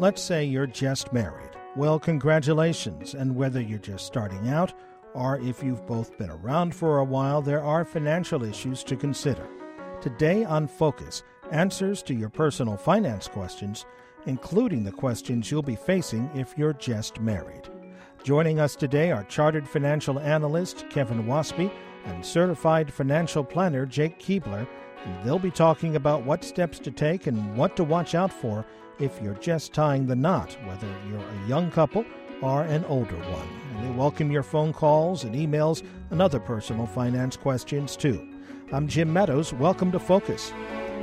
Let's say you're just married. Well, congratulations. And whether you're just starting out or if you've both been around for a while, there are financial issues to consider. Today on Focus, answers to your personal finance questions, including the questions you'll be facing if you're just married. Joining us today are Chartered Financial Analyst Kevin Waspy and Certified Financial Planner Jake Keebler, and they'll be talking about what steps to take and what to watch out for if you're just tying the knot, whether you're a young couple or an older one. And they welcome your phone calls and emails and other personal finance questions, too. I'm Jim Meadows. Welcome to Focus.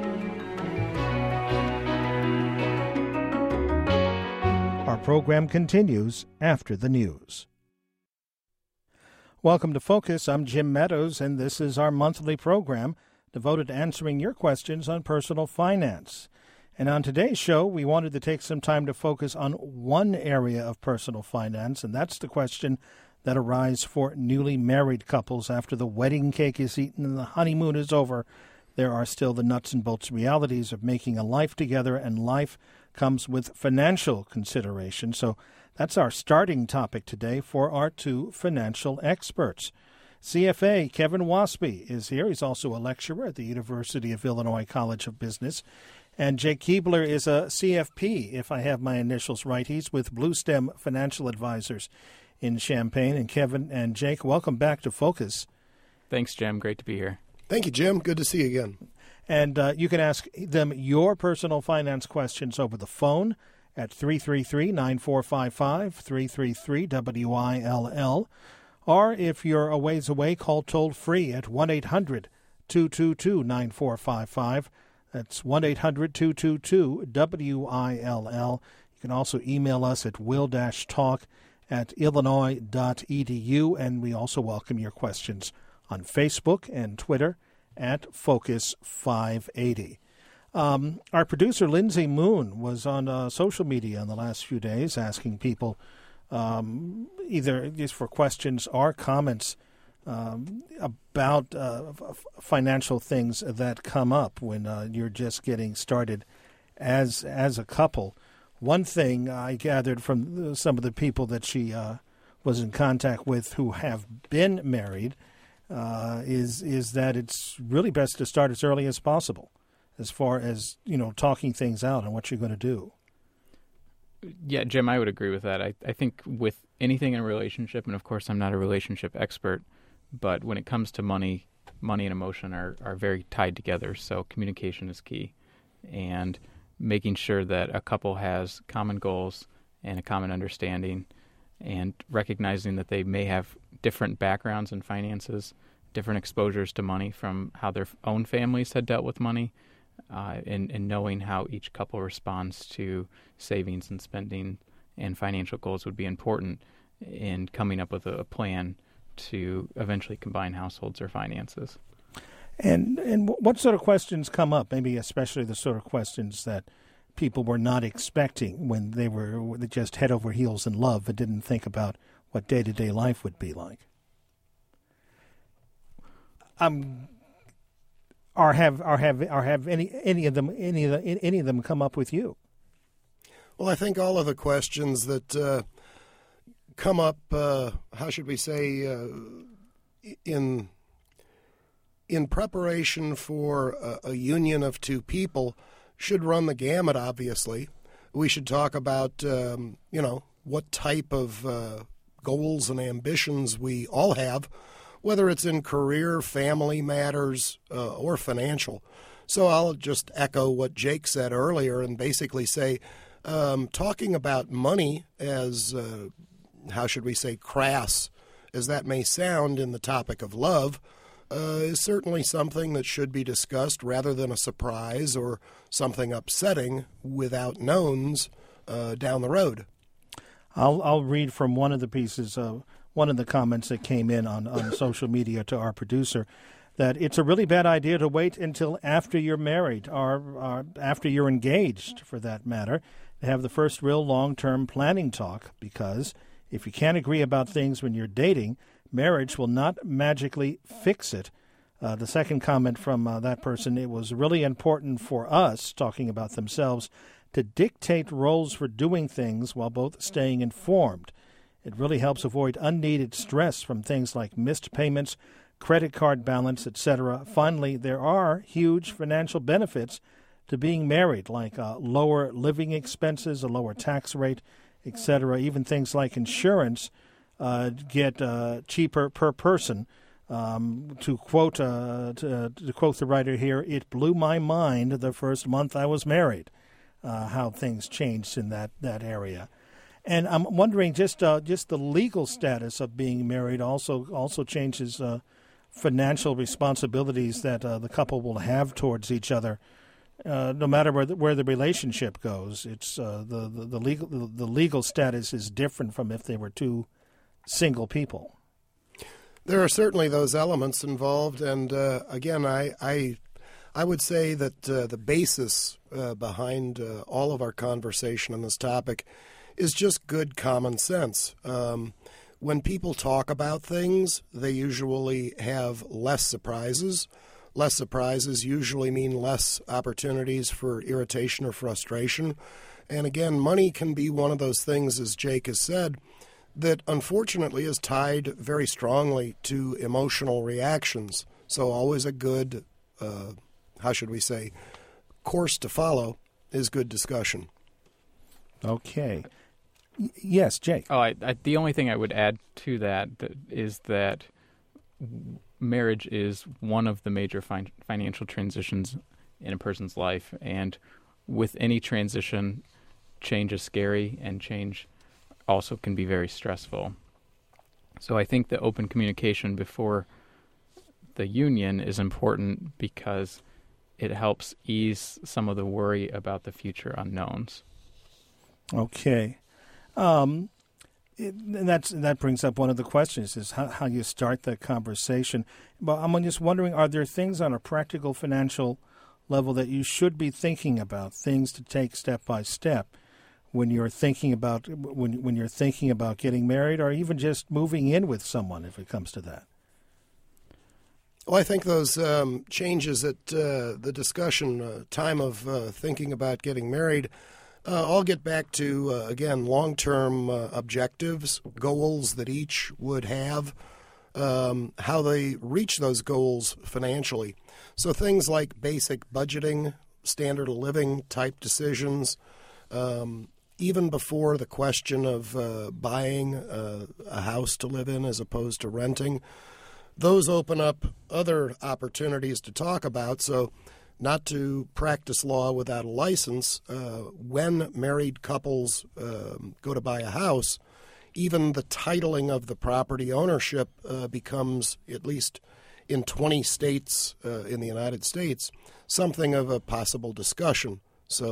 Our program continues after the news. Welcome to Focus. I'm Jim Meadows, and this is our monthly program devoted to answering your questions on personal finance. And on today's show, we wanted to take some time to focus on one area of personal finance, and that's the question that arises for newly married couples after the wedding cake is eaten and the honeymoon is over. There are still the nuts and bolts realities of making a life together, and life comes with financial consideration. So that's our starting topic today for our two financial experts. CFA Kevin Waspy is here. He's also a lecturer at the University of Illinois College of Business. And Jake Keebler is a CFP, if I have my initials right. He's with Bluestem Financial Advisors in Champaign. And Kevin and Jake, welcome back to Focus. Thanks, Jim. Great to be here. Thank you, Jim. Good to see you again. And you can ask them your personal finance questions over the phone at 333-9455, 333-WILL. Or if you're a ways away, call toll-free at 1-800-222-9455. That's 1-800-222-WILL. You can also email us at will-talk@illinois.edu, and we also welcome your questions on Facebook and Twitter at Focus580. Our producer, Lindsay Moon, was on social media in the last few days asking people either just for questions or comments about financial things that come up when you're just getting started as a couple. One thing I gathered from some of the people that she was in contact with who have been married is that it's really best to start as early as possible, as far as talking things out and what you're going to do. Yeah, Jim, I would agree with that. I think with anything in a relationship, and of course I'm not a relationship expert, but when it comes to money and emotion are very tied together. So communication is key, and making sure that a couple has common goals and a common understanding, and recognizing that they may have different backgrounds in finances, different exposures to money from how their own families had dealt with money, and knowing how each couple responds to savings and spending and financial goals would be important in coming up with a plan to eventually combine households or finances. And what sort of questions come up, maybe especially the sort of questions that people were not expecting when they were just head over heels in love and didn't think about what day-to-day life would be like? Or have any of them come up with you? Well, I think all of the questions that come up, how should we say, in preparation for a union of two people should run the gamut, obviously. We should talk about, what type of goals and ambitions we all have, whether it's in career, family matters, or financial. So I'll just echo what Jake said earlier and basically say, talking about money as how should we say, crass as that may sound in the topic of love, is certainly something that should be discussed rather than a surprise or something upsetting without knowns down the road. I'll read from one of the pieces, one of the comments that came in on social media to our producer, that it's a really bad idea to wait until after you're married or after you're engaged, for that matter, to have the first real long-term planning talk, because if you can't agree about things when you're dating, marriage will not magically fix it. The second comment from that person, it was really important for us, talking about themselves, to dictate roles for doing things while both staying informed. It really helps avoid unneeded stress from things like missed payments, credit card balance, etc. Finally, there are huge financial benefits to being married, like lower living expenses, a lower tax rate, etc. Even things like insurance get cheaper per person. To quote the writer here, it blew my mind the first month I was married, how things changed in that area. And I'm wondering, just the legal status of being married also changes financial responsibilities that the couple will have towards each other. No matter where the relationship goes, it's the legal status is different from if they were two single people. There are certainly those elements involved, and again, I would say that the basis behind all of our conversation on this topic is just good common sense. When people talk about things, they usually have less surprises. Less surprises usually mean less opportunities for irritation or frustration. And again, money can be one of those things, as Jake has said, that unfortunately is tied very strongly to emotional reactions. So always a good, course to follow is good discussion. Okay. Yes, Jake. The only thing I would add to that is that marriage is one of the major financial transitions in a person's life. And with any transition, change is scary, and change also can be very stressful. So I think the open communication before the union is important because it helps ease some of the worry about the future unknowns. Okay. And that brings up one of the questions, is how you start the conversation. But I'm just wondering, are there things on a practical financial level that you should be thinking about, things to take step by step when you're thinking about when you're thinking about getting married, or even just moving in with someone, if it comes to that? Well, I think those changes at the discussion time of thinking about getting married all get back to, again, long-term objectives, goals that each would have, how they reach those goals financially. So things like basic budgeting, standard of living type decisions, even before the question of buying a house to live in as opposed to renting, those open up other opportunities to talk about. So not to practice law without a license, when married couples go to buy a house, even the titling of the property ownership becomes, at least in 20 states in the United States, something of a possible discussion.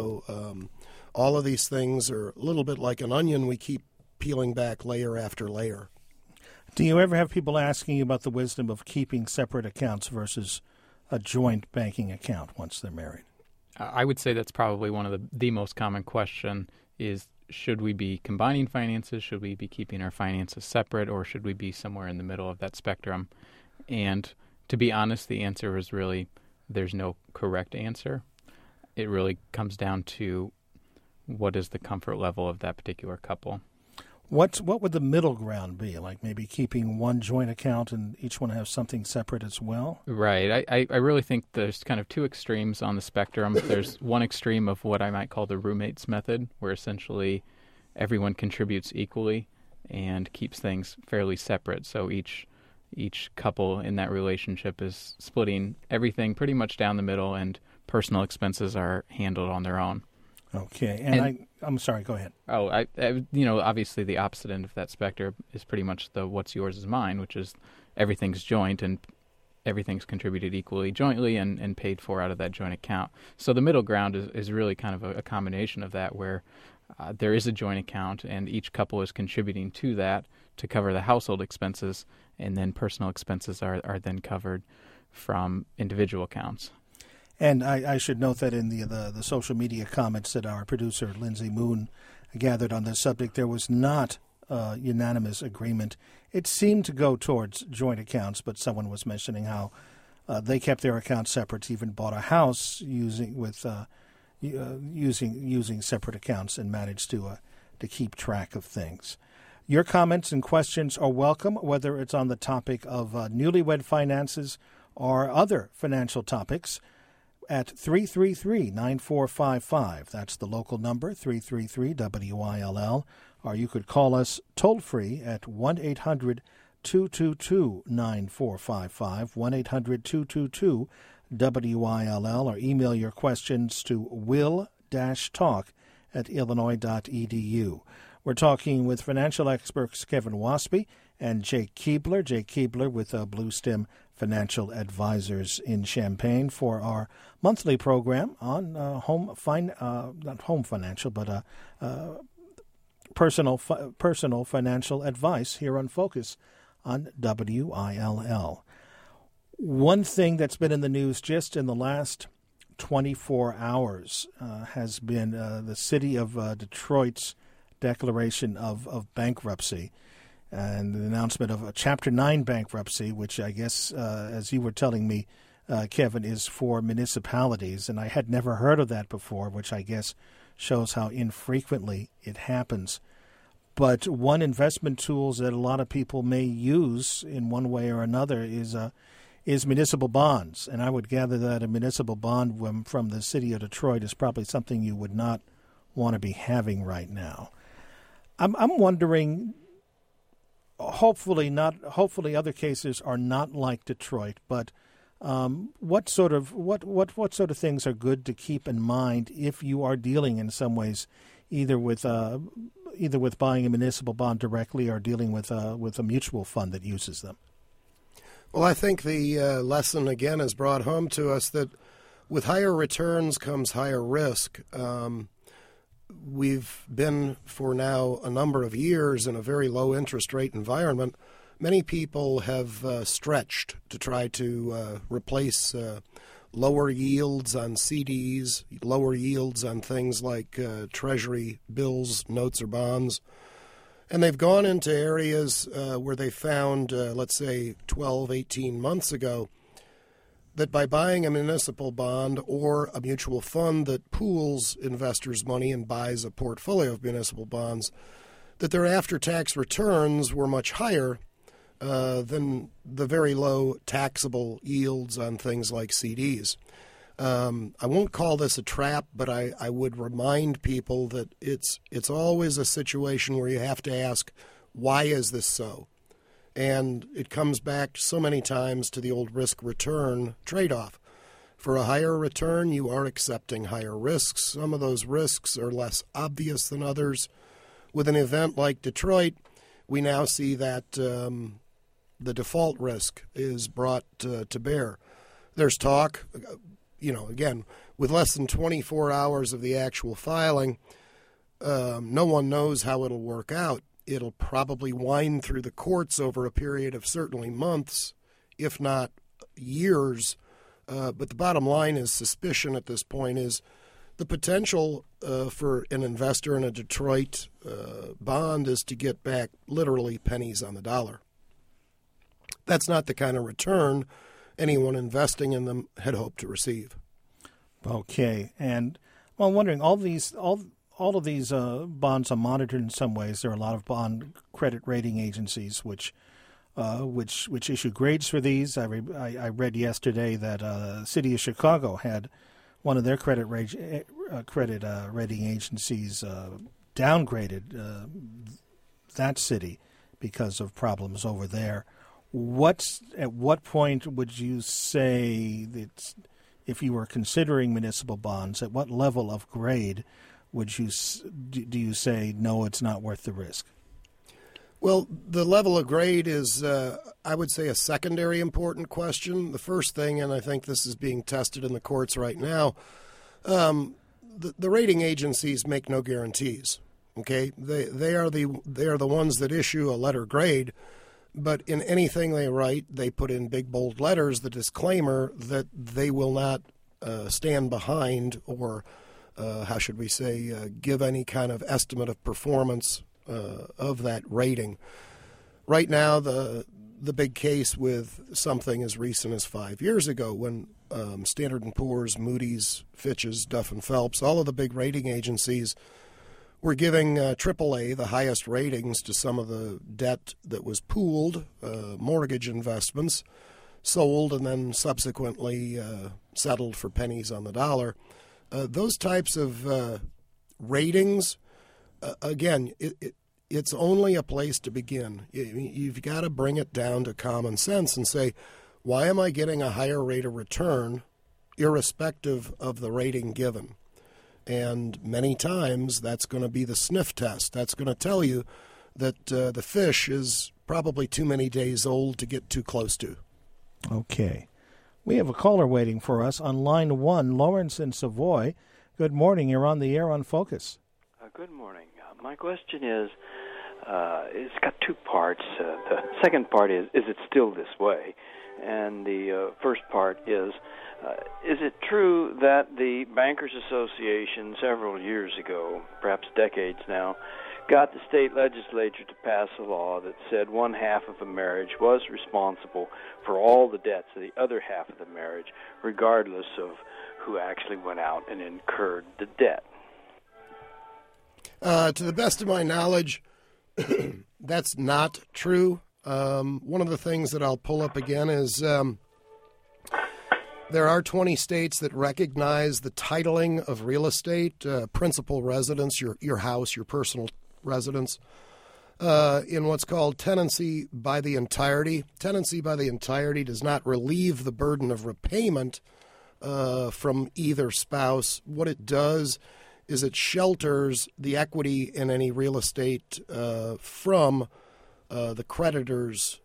So all of these things are a little bit like an onion. We keep peeling back layer after layer. Do you ever have people asking you about the wisdom of keeping separate accounts versus a joint banking account once they're married? I would say that's probably one of the most common question is, should we be combining finances? Should we be keeping our finances separate, or should we be somewhere in the middle of that spectrum? And to be honest, the answer is really there's no correct answer. It really comes down to what is the comfort level of that particular couple. What would the middle ground be? Like maybe keeping one joint account and each one have something separate as well? Right. I really think there's kind of two extremes on the spectrum. There's one extreme of what I might call the roommates method, where essentially everyone contributes equally and keeps things fairly separate. So each couple in that relationship is splitting everything pretty much down the middle, and personal expenses are handled on their own. Okay, and I'm sorry, go ahead. Oh, obviously the opposite end of that spectrum is pretty much the what's yours is mine, which is everything's joint and everything's contributed equally jointly and paid for out of that joint account. So the middle ground is really kind of a combination of that, where there is a joint account and each couple is contributing to that to cover the household expenses, and then personal expenses are then covered from individual accounts. And I should note that in the social media comments that our producer, Lindsay Moon, gathered on this subject, there was not unanimous agreement. It seemed to go towards joint accounts, but someone was mentioning how they kept their accounts separate, even bought a house using separate accounts and manage to keep track of things. Your comments and questions are welcome, whether it's on the topic of newlywed finances or other financial topics, at 333-9455. That's the local number, 333-WILL. Or you could call us toll-free at 1-800-222-9455, 1-800-222-WILL, or email your questions to will-talk@illinois.edu. We're talking with financial experts Kevin Waspy and Jake Keebler. Jake Keebler with Blue Stem Financial Advisors in Champaign for our monthly program on not home financial, but personal financial advice here on Focus on WILL. One thing that's been in the news just in the last 24 hours has been the city of Detroit's declaration of bankruptcy and the announcement of a Chapter 9 bankruptcy, which I guess, as you were telling me, Kevin, is for municipalities. And I had never heard of that before, which I guess shows how infrequently it happens. But one investment tools that a lot of people may use in one way or another is municipal bonds. And I would gather that a municipal bond from the city of Detroit is probably something you would not want to be having right now. I'm wondering, hopefully other cases are not like Detroit, but what sort of things are good to keep in mind if you are dealing in some ways either with buying a municipal bond directly or dealing with a mutual fund that uses them? Well, I think the lesson again is brought home to us that with higher returns comes higher risk. We've been for now a number of years in a very low interest rate environment. Many people have stretched to try to replace lower yields on CDs, lower yields on things like Treasury bills, notes, or bonds. And they've gone into areas where they found, let's say, 12, 18 months ago, that by buying a municipal bond or a mutual fund that pools investors' money and buys a portfolio of municipal bonds, that their after-tax returns were much higher than the very low taxable yields on things like CDs. I won't call this a trap, but I would remind people that it's always a situation where you have to ask, why is this so? And it comes back so many times to the old risk-return trade-off. For a higher return, you are accepting higher risks. Some of those risks are less obvious than others. With an event like Detroit, we now see that the default risk is brought to bear. There's talk, again, with less than 24 hours of the actual filing, no one knows how it'll work out. It'll probably wind through the courts over a period of certainly months, if not years. But the bottom line is suspicion at this point is the potential for an investor in a Detroit bond is to get back literally pennies on the dollar. That's not the kind of return anyone investing in them had hoped to receive. Okay. And well, I'm wondering, all of these bonds are monitored in some ways. There are a lot of bond credit rating agencies which issue grades for these. I read yesterday that the city of Chicago had one of their credit rating agencies downgraded that city because of problems over there. At what point would you say that if you were considering municipal bonds, at what level of grade do you say, no, it's not worth the risk? Well, the level of grade is, I would say, a secondary important question. The first thing, and I think this is being tested in the courts right now, the rating agencies make no guarantees. Okay, they are the ones that issue a letter grade, but in anything they write, they put in big bold letters the disclaimer that they will not stand behind or give any kind of estimate of performance of that rating. Right now, the the big case with something as recent as 5 years ago when Standard & Poor's, Moody's, Fitch's, Duff & Phelps, all of the big rating agencies were giving AAA the highest ratings to some of the debt that was pooled, mortgage investments, sold and then subsequently settled for pennies on the dollar. Those types of ratings, again, it's only a place to begin. You've got to bring it down to common sense and say, why am I getting a higher rate of return irrespective of the rating given? And many times that's going to be the sniff test. That's going to tell you that the fish is probably too many days old to get too close to. Okay. We have a caller waiting for us on line 1, Lawrence in Savoy. Good morning. You're on the air on Focus. Good morning. My question is, it's got two parts. The second part is it still this way? And the first part is it true that the Bankers Association several years ago, perhaps decades now, got the state legislature to pass a law that said one half of a marriage was responsible for all the debts of the other half of the marriage, regardless of who actually went out and incurred the debt? To the best of my knowledge, that's not true. One of the things that I'll pull up again is there are 20 states that recognize the titling of real estate, principal residence, your house, your personal residence, in what's called tenancy by the entirety. Tenancy by the entirety does not relieve the burden of repayment from either spouse. What it does is it shelters the equity in any real estate from the creditors.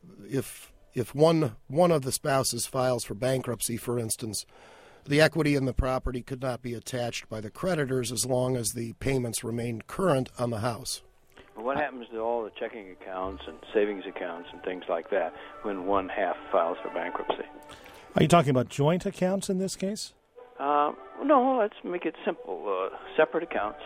If one of the spouses files for bankruptcy, for instance, the equity in the property could not be attached by the creditors as long as the payments remained current on the house. Well, what happens to all the checking accounts and savings accounts and things like that when one half files for bankruptcy? Are you talking about joint accounts in this case? No, let's make it simple. Separate accounts.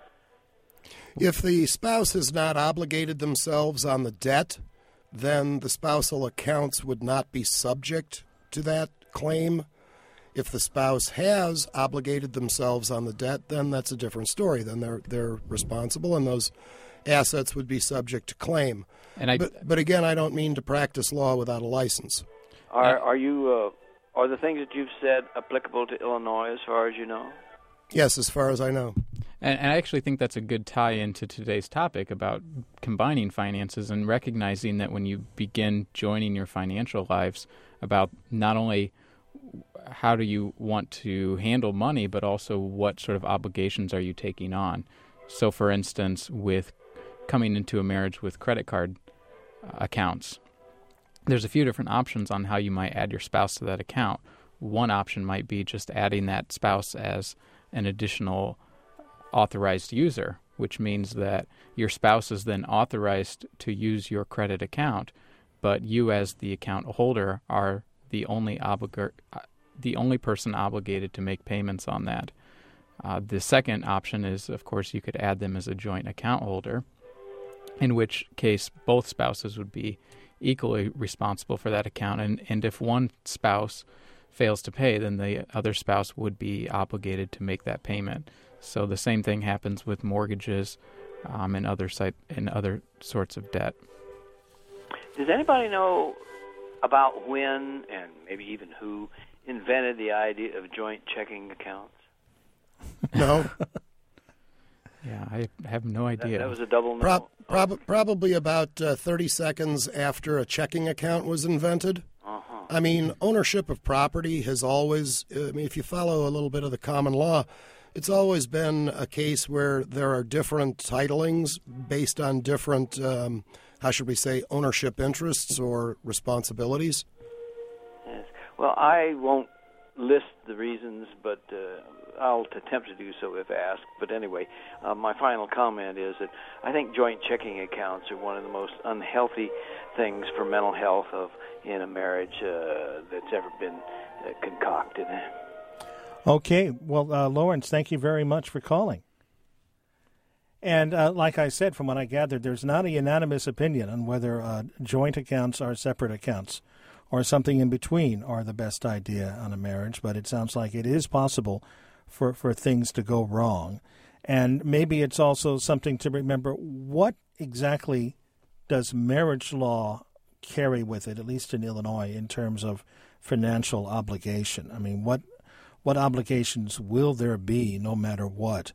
If the spouse has not obligated themselves on the debt, then the spousal accounts would not be subject to that claim. If the spouse has obligated themselves on the debt, then that's a different story. Then they're responsible, and those assets would be subject to claim. But again, I don't mean to practice law without a license. Are the things that you've said applicable to Illinois as far as you know? Yes, as far as I know. And I actually think that's a good tie into today's topic about combining finances and recognizing that when you begin joining your financial lives, about not only how do you want to handle money, but also what sort of obligations are you taking on. So, for instance, with coming into a marriage with credit card accounts, there's a few different options on how you might add your spouse to that account. One option might be just adding that spouse as an additional authorized user, which means that your spouse is then authorized to use your credit account, but you as the account holder are the only person obligated to make payments on that. The second option is, of course, you could add them as a joint account holder, in which case both spouses would be equally responsible for that account. And if one spouse fails to pay, then the other spouse would be obligated to make that payment. So the same thing happens with mortgages and other sorts of debt. Does anybody know about when and maybe even who invented the idea of joint checking accounts? No. Yeah, I have no idea. That was a double no. Probably about 30 seconds after a checking account was invented. Uh-huh. I mean, ownership of property has always, if you follow a little bit of the common law, it's always been a case where there are different titlings based on different, how should we say, ownership interests or responsibilities. Yes. Well, I won't list the reasons, but I'll attempt to do so if asked. But anyway, my final comment is that I think joint checking accounts are one of the most unhealthy things for mental health in a marriage that's ever been concocted. Okay. Well, Lawrence, thank you very much for calling. And like I said, from what I gathered, there's not a unanimous opinion on whether joint accounts or separate accounts or something in between are the best idea on a marriage. But it sounds like it is possible for things to go wrong. And maybe it's also something to remember, what exactly does marriage law carry with it, at least in Illinois, in terms of financial obligation? I mean, what obligations will there be, no matter what,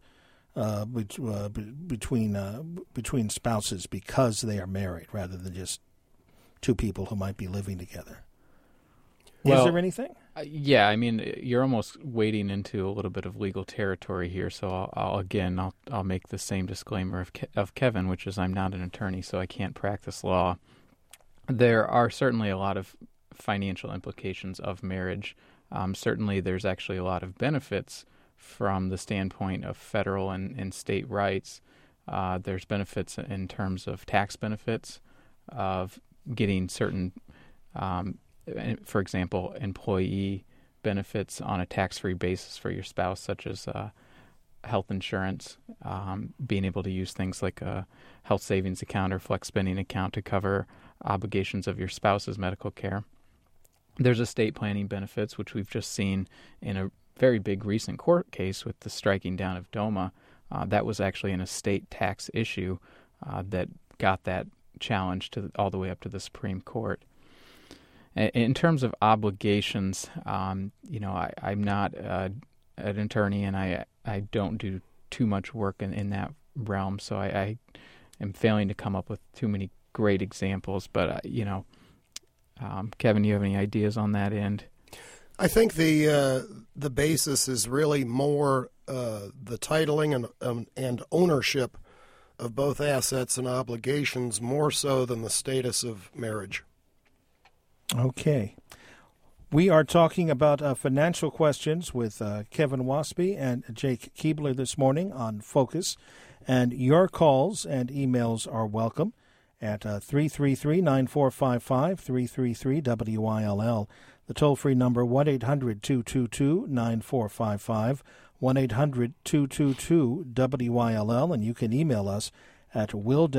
between spouses because they are married, rather than just two people who might be living together? Well, is there anything? Yeah, I mean, you're almost wading into a little bit of legal territory here. So I'll make the same disclaimer of Kevin, which is I'm not an attorney, so I can't practice law. There are certainly a lot of financial implications of marriage. Certainly, there's actually a lot of benefits from the standpoint of federal and state rights. There's benefits in terms of tax benefits, of getting certain, for example, employee benefits on a tax-free basis for your spouse, such as health insurance, being able to use things like a health savings account or flex spending account to cover obligations of your spouse's medical care. There's estate planning benefits, which we've just seen in a very big recent court case with the striking down of DOMA. That was actually an estate tax issue that got that challenge all the way up to the Supreme Court. In terms of obligations, I'm not an attorney, and I don't do too much work in that realm, so I am failing to come up with too many great examples. But Kevin, you have any ideas on that end? I think the basis is really more the titling and ownership of both assets and obligations, more so than the status of marriage. Okay. We are talking about financial questions with Kevin Waspy and Jake Keebler this morning on Focus. And your calls and emails are welcome at 333-9455, 333-WILL. The toll-free number, 1-800-222-9455, 1-800-222-WILL. And you can email us at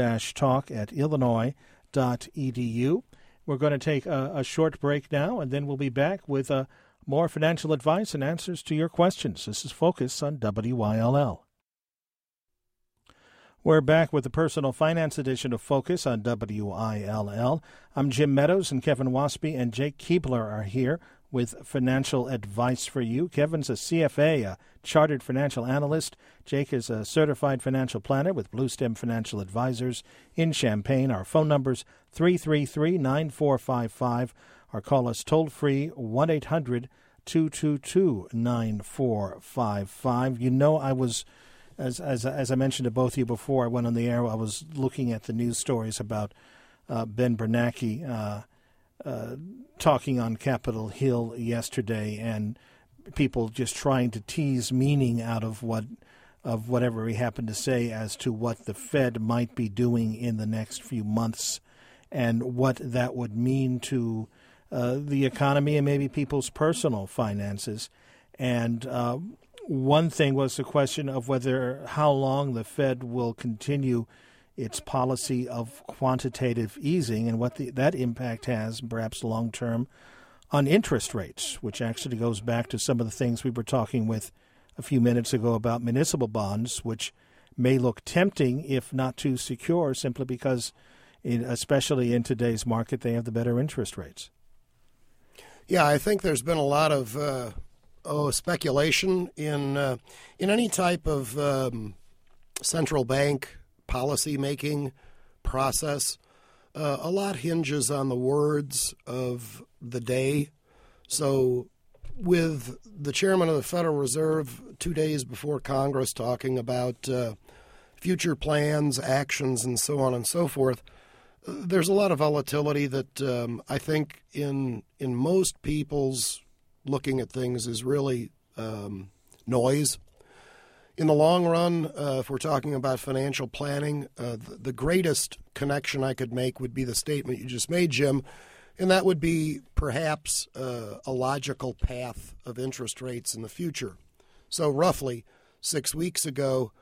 will-talk@illinois.edu. We're going to take a short break now, and then we'll be back with more financial advice and answers to your questions. This is Focus on WILL. We're back with the Personal Finance edition of Focus on WILL. I'm Jim Meadows, and Kevin Waspy and Jake Keebler are here with financial advice for you. Kevin's a CFA, a chartered financial analyst. Jake is a certified financial planner with Bluestem Financial Advisors in Champaign. Our phone number's 333-9455. Or call us toll-free, 1-800-222-9455. You know, I was, as I mentioned to both of you before I went on the air, I was looking at the news stories about Ben Bernanke talking on Capitol Hill yesterday, and people just trying to tease meaning out of whatever he happened to say as to what the Fed might be doing in the next few months and what that would mean to the economy and maybe people's personal finances. And one thing was the question of how long the Fed will continue its policy of quantitative easing and what that impact has, perhaps long-term, on interest rates, which actually goes back to some of the things we were talking with a few minutes ago about municipal bonds, which may look tempting if not too secure, simply because, especially in today's market, they have the better interest rates. Yeah, I think there's been a lot of speculation in any type of central bank policy-making process. A lot hinges on the words of the day. So with the chairman of the Federal Reserve 2 days before Congress talking about future plans, actions, and so on and so forth, there's a lot of volatility that I think in most people's looking at things is really noise. In the long run, if we're talking about financial planning, the greatest connection I could make would be the statement you just made, Jim, and that would be perhaps a logical path of interest rates in the future. So roughly 6 weeks ago,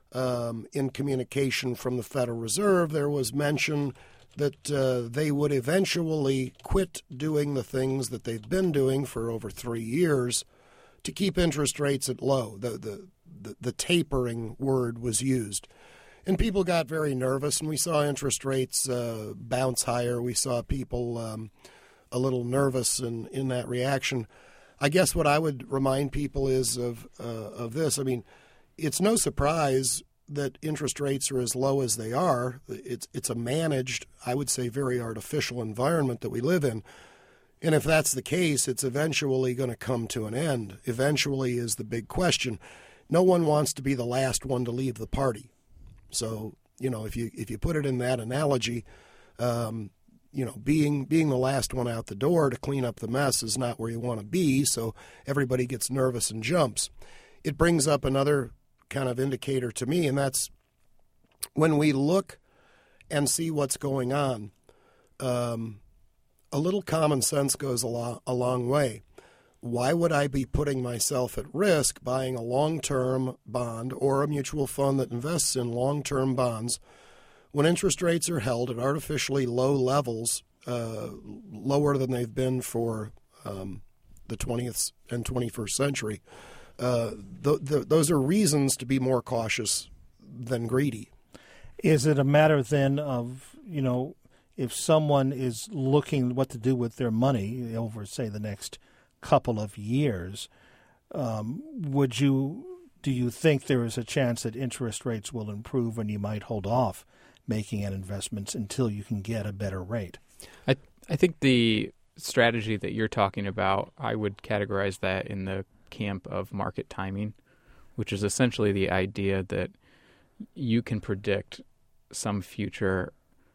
in communication from the Federal Reserve, there was mention that they would eventually quit doing the things that they've been doing for over 3 years to keep interest rates at low. The tapering word was used. And people got very nervous, and we saw interest rates bounce higher. We saw people a little nervous in that reaction. I guess what I would remind people is of this. I mean, it's no surprise that interest rates are as low as they are. It's a managed, I would say, very artificial environment that we live in. And if that's the case, it's eventually going to come to an end. Eventually is the big question. No one wants to be the last one to leave the party. So, if you put it in that analogy, being the last one out the door to clean up the mess is not where you want to be. So everybody gets nervous and jumps. It brings up another kind of indicator to me, and that's when we look and see what's going on. A little common sense goes a long way. Why would I be putting myself at risk buying a long-term bond or a mutual fund that invests in long-term bonds when interest rates are held at artificially low levels, lower than they've been for the 20th and 21st century? Those are reasons to be more cautious than greedy. Is it a matter then of, if someone is looking what to do with their money over, say, the next couple of years, do you think there is a chance that interest rates will improve and you might hold off making an investments until you can get a better rate? I think the strategy that you're talking about, I would categorize that in the camp of market timing, which is essentially the idea that you can predict some future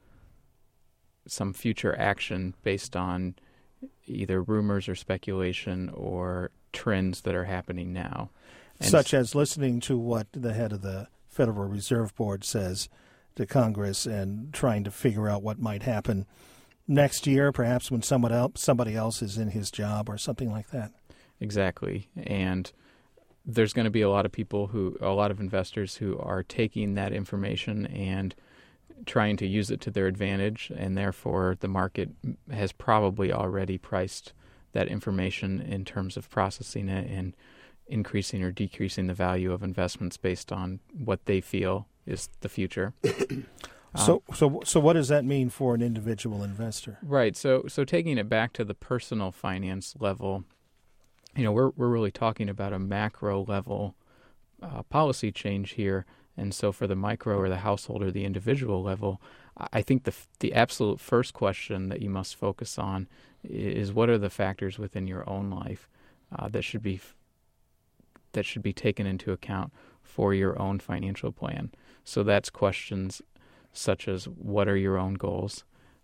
action based on either rumors or speculation or trends that are happening now. And such as listening to what the head of the Federal Reserve Board says to Congress and trying to figure out what might happen next year, perhaps when somebody else is in his job or something like that. Exactly. And there's going to be a lot of investors who are taking that information and trying to use it to their advantage, and therefore the market has probably already priced that information in terms of processing it and increasing or decreasing the value of investments based on what they feel is the future. So what does that mean for an individual investor? Right. So taking it back to the personal finance level, we're really talking about a macro level policy change here. And so for the micro or the household or the individual level, I think the absolute first question that you must focus on is what are the factors within your own life that should be taken into account for your own financial plan. So that's questions such as what are your own goals?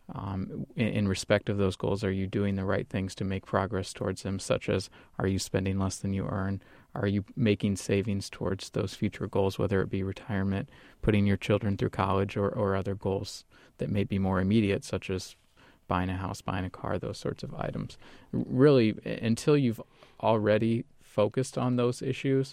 In respect of those goals, are you doing the right things to make progress towards them, such as are you spending less than you earn? Are you making savings towards those future goals, whether it be retirement, putting your children through college, or other goals that may be more immediate, such as buying a house, buying a car, those sorts of items? Really, until you've already focused on those issues,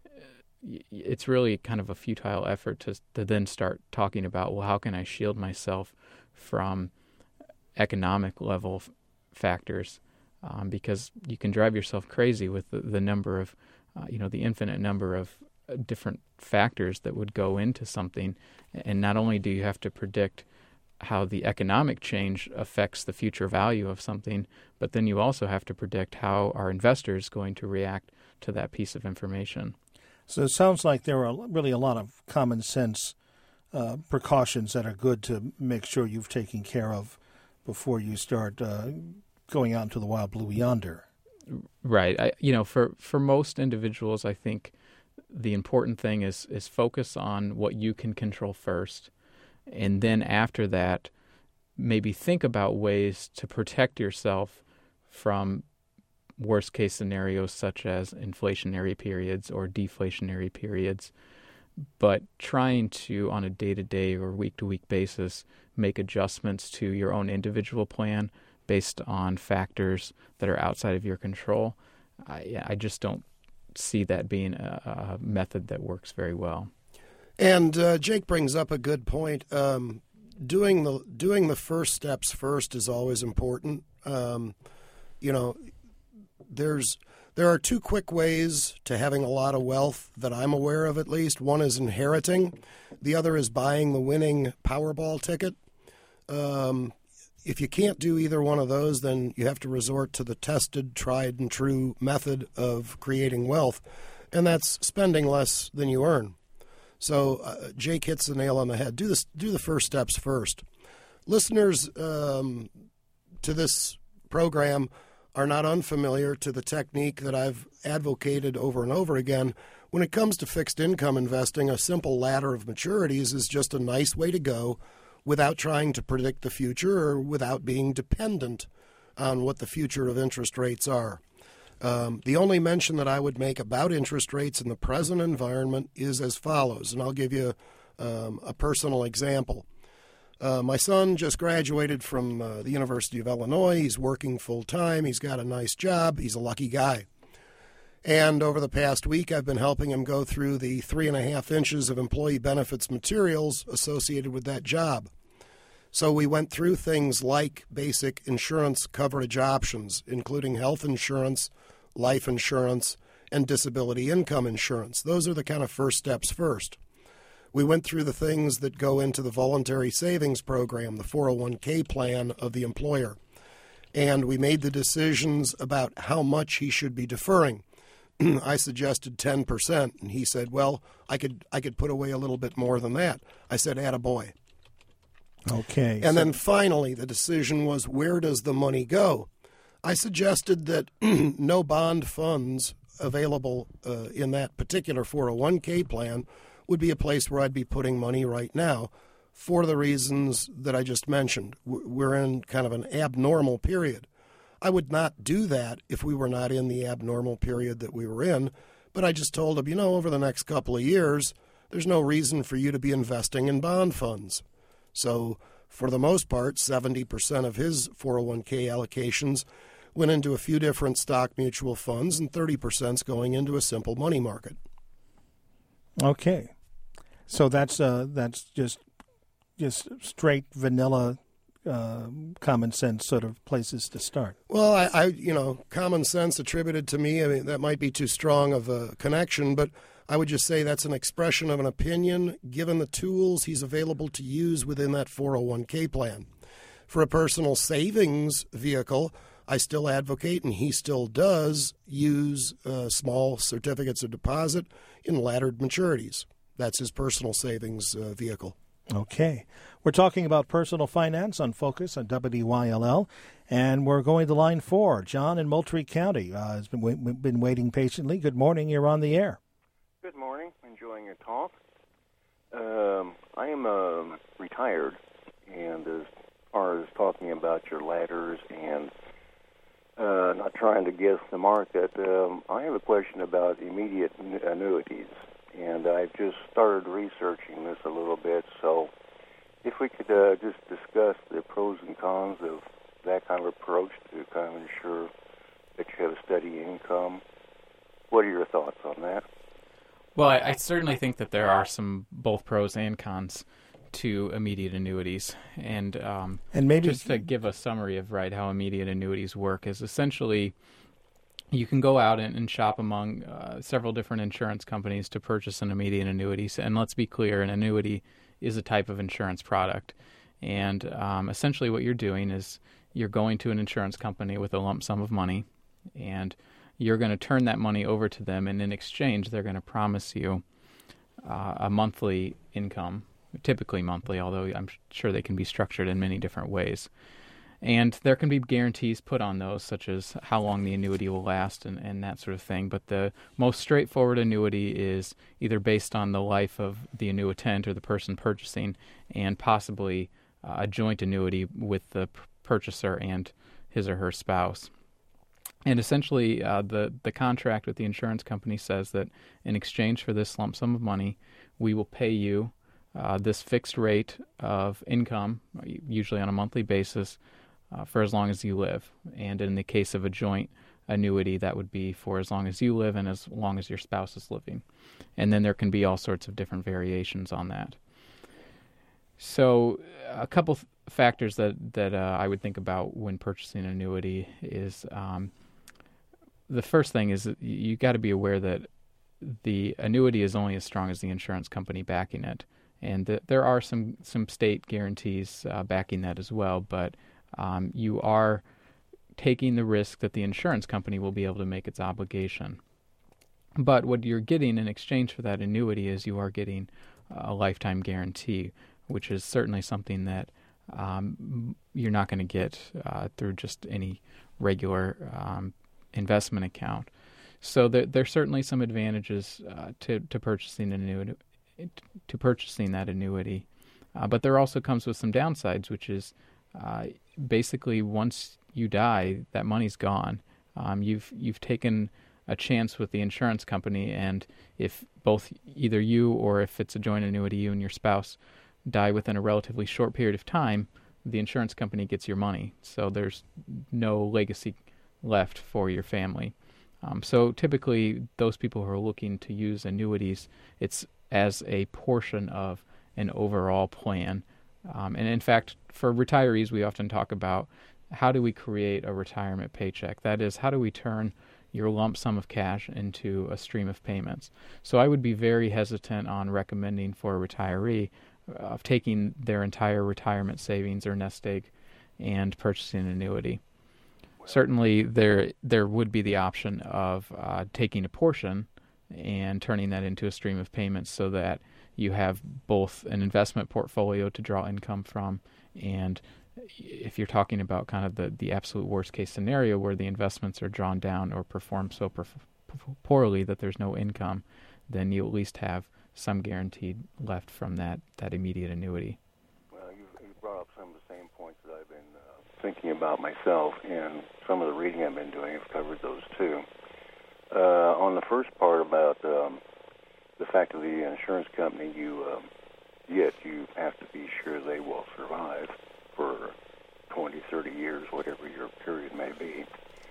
it's really kind of a futile effort to then start talking about, well, how can I shield myself from economic level factors? Because you can drive yourself crazy with the number of, the infinite number of different factors that would go into something. And not only do you have to predict how the economic change affects the future value of something, but then you also have to predict how are investors going to react to that piece of information. So it sounds like there are really a lot of common sense precautions that are good to make sure you've taken care of before you start going out into the wild blue yonder. Right. For most individuals, I think the important thing is focus on what you can control first. And then after that, maybe think about ways to protect yourself from worst case scenarios such as inflationary periods or deflationary periods, but trying to, on a day-to-day or week-to-week basis, make adjustments to your own individual plan based on factors that are outside of your control. I just don't see that being a method that works very well. And Jake brings up a good point. Doing the first steps first is always important. There are two quick ways to having a lot of wealth that I'm aware of, at least. One is inheriting. The other is buying the winning Powerball ticket. If you can't do either one of those, then you have to resort to the tested, tried and true method of creating wealth, and that's spending less than you earn. So Jake hits the nail on the head. Do the first steps first. Listeners to this program are not unfamiliar to the technique that I've advocated over and over again. When it comes to fixed income investing, a simple ladder of maturities is just a nice way to go without trying to predict the future or without being dependent on what the future of interest rates are. The only mention that I would make about interest rates in the present environment is as follows, and I'll give you a personal example. My son just graduated from the University of Illinois. He's working full-time. He's got a nice job. He's a lucky guy. And over the past week, I've been helping him go through the 3.5 inches of employee benefits materials associated with that job. So we went through things like basic insurance coverage options, including health insurance, life insurance, and disability income insurance. Those are the kind of first steps first. We went through the things that go into the voluntary savings program, the 401k plan of the employer. And we made the decisions about how much he should be deferring. I suggested 10%, and he said, well, I could put away a little bit more than that. I said, attaboy. Okay. And then finally, the decision was, where does the money go? I suggested that no bond funds available in that particular 401k plan would be a place where I'd be putting money right now for the reasons that I just mentioned. We're in kind of an abnormal period. I would not do that if we were not in the abnormal period that we were in, but I just told him, over the next couple of years, there's no reason for you to be investing in bond funds. So for the most part, 70% of his 401k allocations went into a few different stock mutual funds, and 30% is going into a simple money market. Okay, so that's just straight vanilla common sense sort of places to start. Well, I common sense attributed to me, I mean, that might be too strong of a connection, but I would just say that's an expression of an opinion given the tools he's available to use within that 401k plan. For a personal savings vehicle, I still advocate, and he still does, use small certificates of deposit in laddered maturities. That's his personal savings vehicle. Okay. We're talking about personal finance on Focus on WYLL, and we're going to line 4. John in Moultrie County has been waiting patiently. Good morning. You're on the air. Good morning. Enjoying your talk. I am retired, and as far as talking about your ladders and not trying to guess the market, I have a question about immediate annuities, and I've just started researching this a little bit, so if we could just discuss the pros and cons of that kind of approach to kind of ensure that you have a steady income. What are your thoughts on that? Well, I certainly think that there are some both pros and cons to immediate annuities, and maybe just to give a summary of how immediate annuities work is essentially you can go out and shop among several different insurance companies to purchase an immediate annuity. And let's be clear, an annuity is a type of insurance product, and essentially what you're doing is you're going to an insurance company with a lump sum of money, and you're going to turn that money over to them, and in exchange they're going to promise you a monthly income, typically monthly, although I'm sure they can be structured in many different ways. And there can be guarantees put on those, such as how long the annuity will last and that sort of thing. But the most straightforward annuity is either based on the life of the annuitant or the person purchasing, and possibly a joint annuity with the purchaser and his or her spouse. And essentially, the contract with the insurance company says that in exchange for this lump sum of money, we will pay you this fixed rate of income, usually on a monthly basis, for as long as you live. And in the case of a joint annuity that would be for as long as you live and as long as your spouse is living. And then there can be all sorts of different variations on that. So a couple factors that I would think about when purchasing an annuity is the first thing is that you got to be aware that the annuity is only as strong as the insurance company backing it. And there are some state guarantees backing that as well, but you are taking the risk that the insurance company will be able to make its obligation. But what you're getting in exchange for that annuity is you are getting a lifetime guarantee, which is certainly something that you're not going to get through just any regular investment account. So there's certainly some advantages to purchasing an annuity, to purchasing that annuity, but there also comes with some downsides, which is basically once you die, that money's gone. You've taken a chance with the insurance company, and if both either you or if it's a joint annuity, you and your spouse die within a relatively short period of time, the insurance company gets your money. So there's no legacy left for your family. So typically, those people who are looking to use annuities, it's as a portion of an overall plan. And in fact, for retirees, we often talk about how do we create a retirement paycheck? That is, how do we turn your lump sum of cash into a stream of payments? So I would be very hesitant on recommending for a retiree of taking their entire retirement savings or nest egg and purchasing an annuity. Certainly, there would be the option of taking a portion and turning that into a stream of payments so that you have both an investment portfolio to draw income from, and if you're talking about kind of the absolute worst case scenario where the investments are drawn down or perform so poorly that there's no income, then you at least have some guaranteed left from that immediate annuity. Well, you brought up some of the same points that I've been thinking about myself, and some of the reading I've been doing have covered those too. On the first part about the fact of the insurance company you have to be sure they will survive for 20, 30 years, whatever your period may be.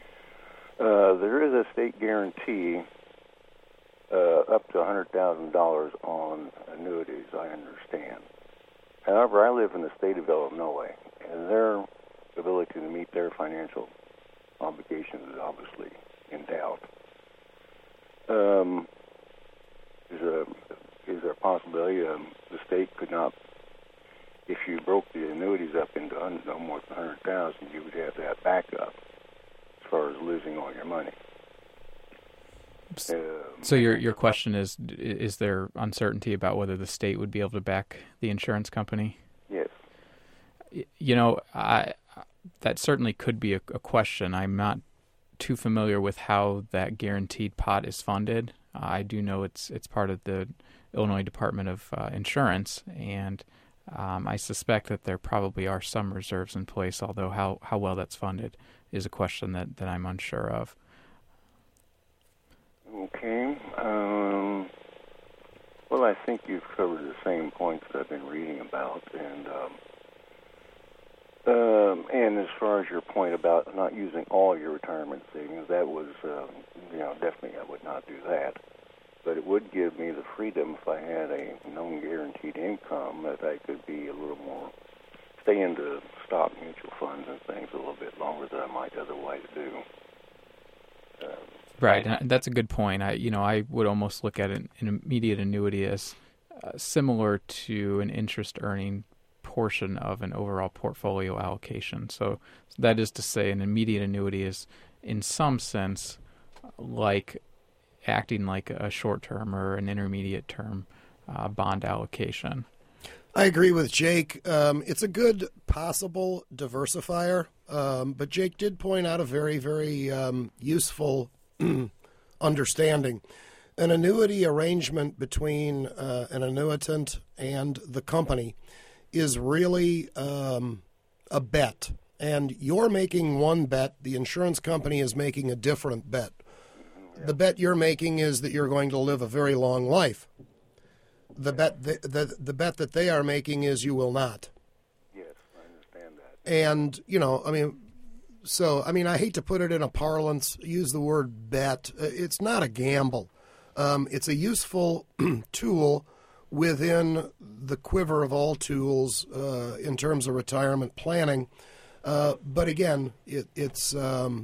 There is a state guarantee up to $100,000 on annuities, I understand. However, I live in the state of Illinois, and their ability to meet their financial obligations is obviously in doubt. Is there a possibility the state could not, if you broke the annuities up into no more than 100,000, you would have that backup as far as losing all your money? So your question is there uncertainty about whether the state would be able to back the insurance company? Yes. You know, that certainly could be a question. I'm not too familiar with how that guaranteed pot is funded. I do know it's part of the Illinois Department of Insurance, and I suspect that there probably are some reserves in place, although how well that's funded is a question that I'm unsure of. Okay. Well, I think you've covered the same points that I've been reading about, and as far as your point about not using all your retirement savings, that was, definitely I would not do that. But it would give me the freedom if I had a known guaranteed income that I could be a little more, stay into stock mutual funds and things a little bit longer than I might otherwise do. Right, and that's a good point. I would almost look at an immediate annuity as similar to an interest earning portion of an overall portfolio allocation. So that is to say, an immediate annuity is, in some sense, like acting like a short-term or an intermediate-term bond allocation. I agree with Jake. It's a good possible diversifier, but Jake did point out a very, very useful understanding. An annuity arrangement between an annuitant and the company is really a bet. And you're making one bet, the insurance company is making a different bet. The bet you're making is that you're going to live a very long life. The bet that they are making is you will not. Yes, I understand that. And, So, I mean, I hate to put it in a parlance, use the word bet. It's not a gamble. It's a useful tool within the quiver of all tools in terms of retirement planning. But again, it's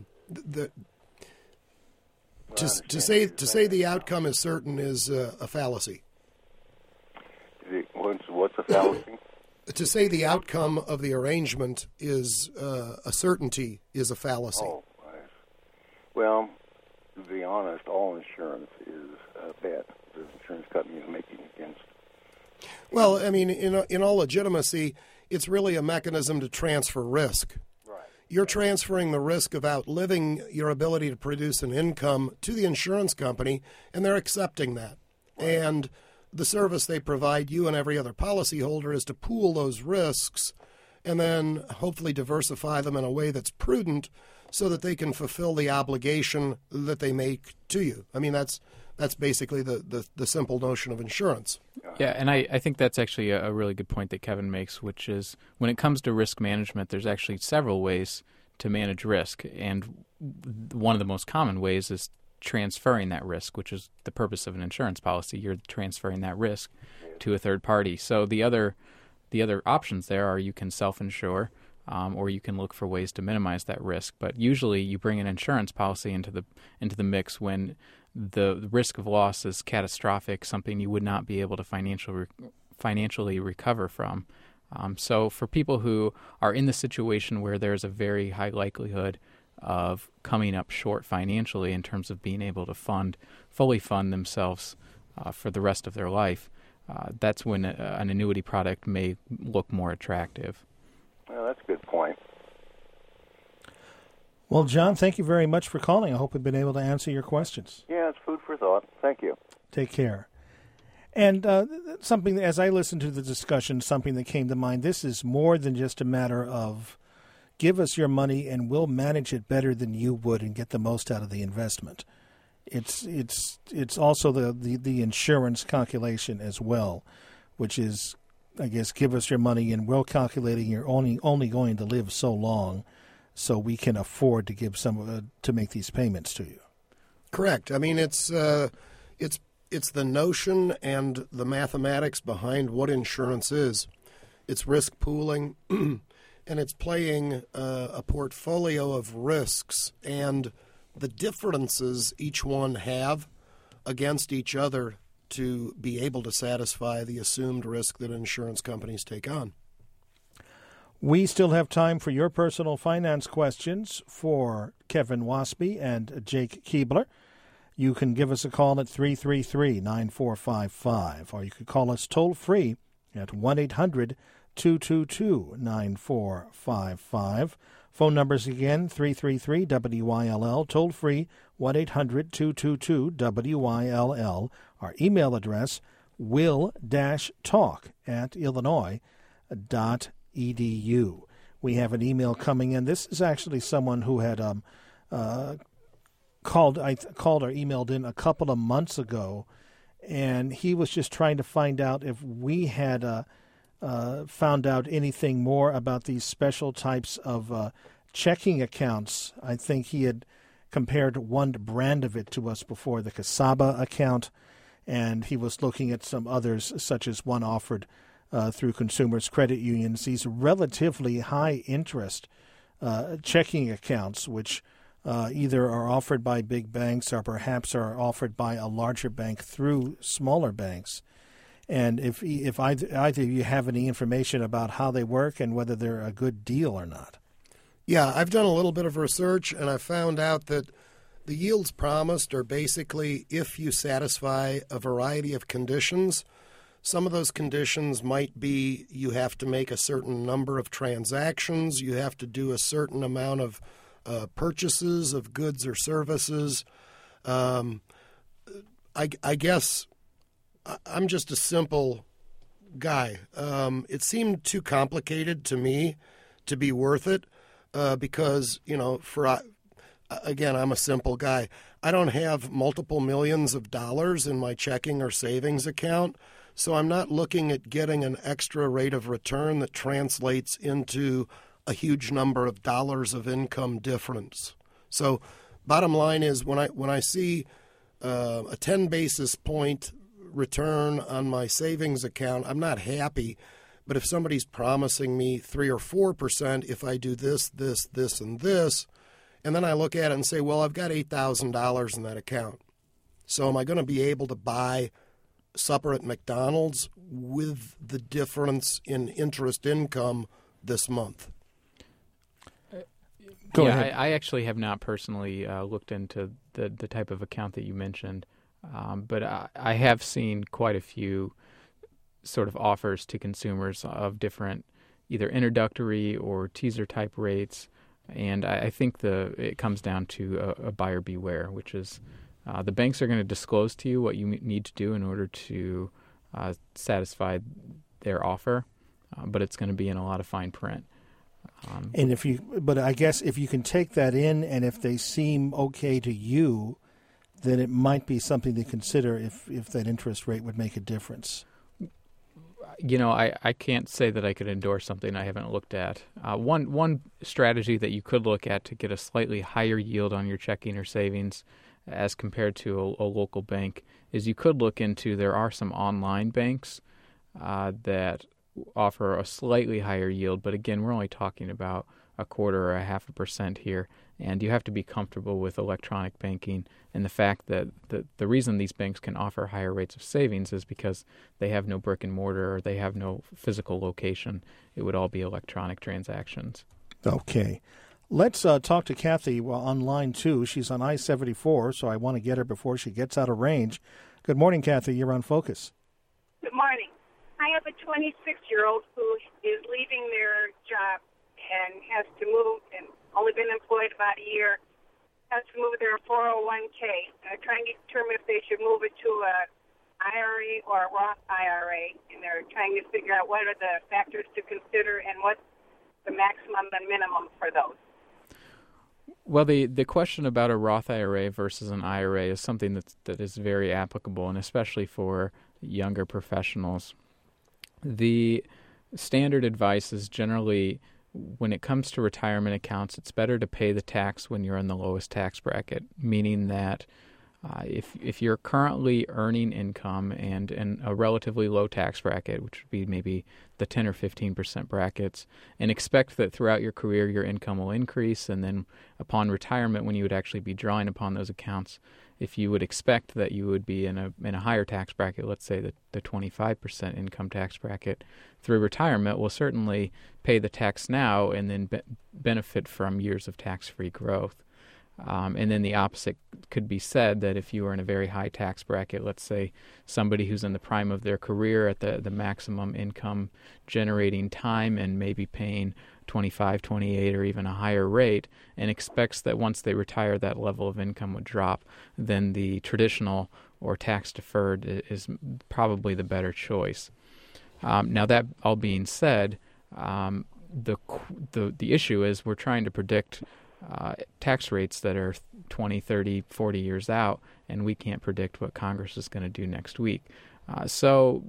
to say the outcome is certain is a fallacy. What's a fallacy? To say the outcome of the arrangement is a certainty is a fallacy. Oh, well, to be honest, all insurance is a bet the insurance company is making against. Well, I mean, in all legitimacy, it's really a mechanism to transfer risk. Right. You're transferring the risk of outliving your ability to produce an income to the insurance company, and they're accepting that. Right. And the service they provide you and every other policyholder is to pool those risks and then hopefully diversify them in a way that's prudent so that they can fulfill the obligation that they make to you. I mean, that's basically the simple notion of insurance. Yeah, and I think that's actually a really good point that Kevin makes, which is when it comes to risk management, there's actually several ways to manage risk. And one of the most common ways is transferring that risk, which is the purpose of an insurance policy. You're transferring that risk to a third party. So the other options there are you can self-insure, or you can look for ways to minimize that risk. But usually you bring an insurance policy into the mix when the risk of loss is catastrophic, something you would not be able to financially recover from. So for people who are in the situation where there's a very high likelihood of coming up short financially in terms of being able to fully fund themselves for the rest of their life, that's when an annuity product may look more attractive. Well, that's a good point. Well, John, thank you very much for calling. I hope we've been able to answer your questions. Yeah, it's food for thought. Thank you. Take care. And something, as I listened to the discussion, something that came to mind, this is more than just a matter of give us your money and we'll manage it better than you would and get the most out of the investment. It's also the insurance calculation as well, which is, I guess, give us your money and we're calculating you're only going to live so long, so we can afford to give to make these payments to you. Correct. I mean, it's the notion and the mathematics behind what insurance is. It's risk pooling. And it's playing a portfolio of risks and the differences each one have against each other to be able to satisfy the assumed risk that insurance companies take on. We still have time for your personal finance questions for Kevin Waspy and Jake Keebler. You can give us a call at 333-9455, or you could call us toll-free at 1-800-222-9455. Phone numbers again, 333-WYLL, toll-free, 1-800-222-WYLL. Our email address, will-talk@illinois.edu. We have an email coming in. This is actually someone who had called or emailed in a couple of months ago, and he was just trying to find out if we had found out anything more about these special types of checking accounts. I think he had compared one brand of it to us before, the Casaba account, and he was looking at some others, such as one offered through Consumers Credit Unions, these relatively high interest checking accounts, which either are offered by big banks or perhaps are offered by a larger bank through smaller banks. And if either of you have any information about how they work and whether they're a good deal or not. Yeah, I've done a little bit of research, and I found out that the yields promised are basically if you satisfy a variety of conditions. Some of those conditions might be you have to make a certain number of transactions, you have to do a certain amount of purchases of goods or services. I guess I'm just a simple guy. It seemed too complicated to me to be worth it because, again, I'm a simple guy. I don't have multiple millions of dollars in my checking or savings account, so I'm not looking at getting an extra rate of return that translates into a huge number of dollars of income difference. So bottom line is when I see a 10 basis point return on my savings account, I'm not happy. But if somebody's promising me 3 or 4% if I do this, and this, and then I look at it and say, well, I've got $8,000 in that account. So am I going to be able to buy supper at McDonald's with the difference in interest income this month? Go ahead. I actually have not personally looked into the type of account that you mentioned, but I have seen quite a few sort of offers to consumers of different either introductory or teaser type rates, and I think it comes down to a buyer beware, which is the banks are going to disclose to you what you need to do in order to satisfy their offer, but it's going to be in a lot of fine print. But I guess if you can take that in, and if they seem okay to you, then it might be something to consider if that interest rate would make a difference. You know, I can't say that I could endorse something I haven't looked at. One strategy that you could look at to get a slightly higher yield on your checking or savings as compared to a local bank is you could look into, there are some online banks that offer a slightly higher yield, but again, we're only talking about 1/4 or 0.5% here, and you have to be comfortable with electronic banking and the fact that the reason these banks can offer higher rates of savings is because they have no brick and mortar or they have no physical location. It would all be electronic transactions. Okay. Let's talk to Kathy on line 2. She's on I-74, so I want to get her before she gets out of range. Good morning, Kathy. You're on Focus. Good morning. I have a 26-year-old who is leaving their job and has to move, and only been employed about a year, has to move their 401k. And they're trying to determine if they should move it to a IRA or a Roth IRA, and they're trying to figure out what are the factors to consider and what's the maximum and minimum for those. Well, the question about a Roth IRA versus an IRA is something that is very applicable, and especially for younger professionals. The standard advice is generally, when it comes to retirement accounts, it's better to pay the tax when you're in the lowest tax bracket, meaning that if you're currently earning income and in a relatively low tax bracket, which would be maybe the 10 or 15% brackets, and expect that throughout your career your income will increase, and then upon retirement when you would actually be drawing upon those accounts, if you would expect that you would be in a higher tax bracket, let's say the 25% income tax bracket, through retirement, will certainly pay the tax now and then benefit from years of tax-free growth. And then the opposite could be said, that if you are in a very high tax bracket, let's say somebody who's in the prime of their career at the maximum income generating time and maybe paying 25, 28, or even a higher rate, and expects that once they retire that level of income would drop, then the traditional or tax deferred is probably the better choice. Now, that all being said, the issue is we're trying to predict tax rates that are 20, 30, 40 years out, and we can't predict what Congress is going to do next week. So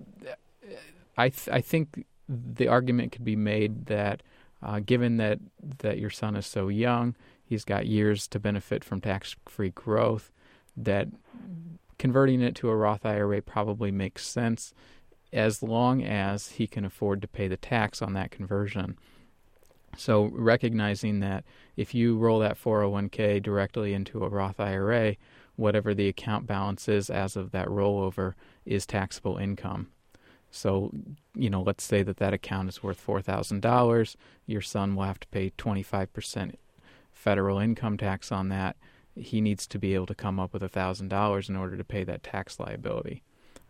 I think the argument could be made that given that your son is so young, he's got years to benefit from tax-free growth, that converting it to a Roth IRA probably makes sense as long as he can afford to pay the tax on that conversion. So recognizing that if you roll that 401k directly into a Roth IRA, whatever the account balance is as of that rollover is taxable income. So, let's say that account is worth $4,000. Your son will have to pay 25% federal income tax on that. He needs to be able to come up with $1,000 in order to pay that tax liability.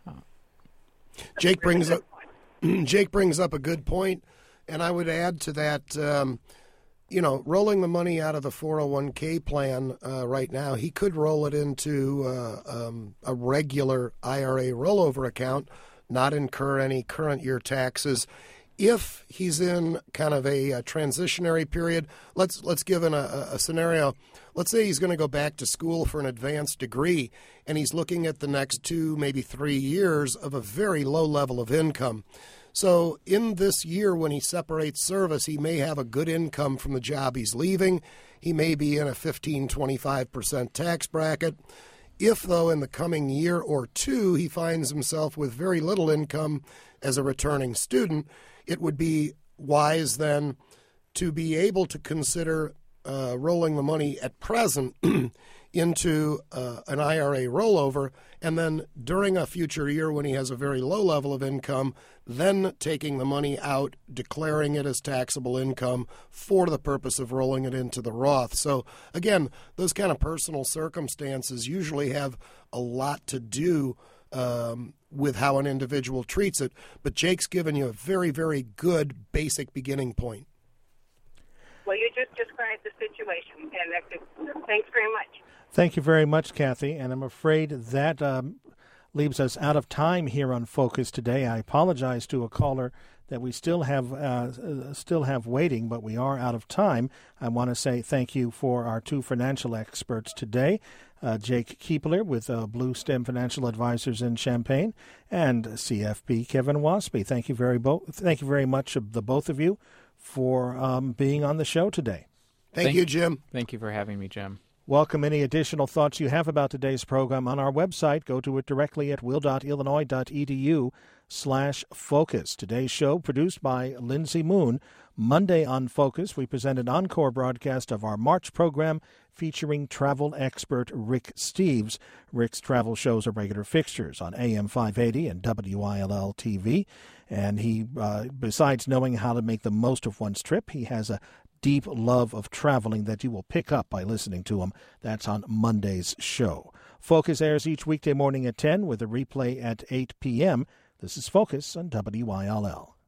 Jake brings up a good point. And I would add to that, rolling the money out of the 401k plan right now, he could roll it into a regular IRA rollover account, not incur any current year taxes. If he's in kind of a transitionary period, let's give a scenario. Let's say he's going to go back to school for an advanced degree, and he's looking at the next 2, maybe 3 years of a very low level of income. So in this year, when he separates service, he may have a good income from the job he's leaving. He may be in a 15-25% tax bracket. If, though, in the coming year or two, he finds himself with very little income as a returning student, it would be wise then to be able to consider rolling the money at present into an IRA rollover, and then during a future year when he has a very low level of income, then taking the money out, declaring it as taxable income for the purpose of rolling it into the Roth. So again, those kind of personal circumstances usually have a lot to do with how an individual treats it. But Jake's given you a very, very good basic beginning point. Well, you just described the situation, and that's it. Thanks very much. Thank you very much, Kathy. And I'm afraid that leaves us out of time here on Focus today. I apologize to a caller that we still have waiting, but we are out of time. I want to say thank you for our two financial experts today, Jake Keepler with Blue Stem Financial Advisors in Champaign, and CFP Kevin Waspy. Thank you very much, the both of you, for being on the show today. Thank you, Jim. Thank you for having me, Jim. Welcome any additional thoughts you have about today's program on our website. Go to it directly at will.illinois.edu/focus. Today's show produced by Lindsay Moon. Monday on Focus, we present an encore broadcast of our March program featuring travel expert Rick Steves. Rick's travel shows are regular fixtures on AM 580 and WILL TV. And he, besides knowing how to make the most of one's trip, he has a deep love of traveling that you will pick up by listening to him. That's on Monday's show. Focus airs each weekday morning at 10 with a replay at 8 p.m. This is Focus on WILL.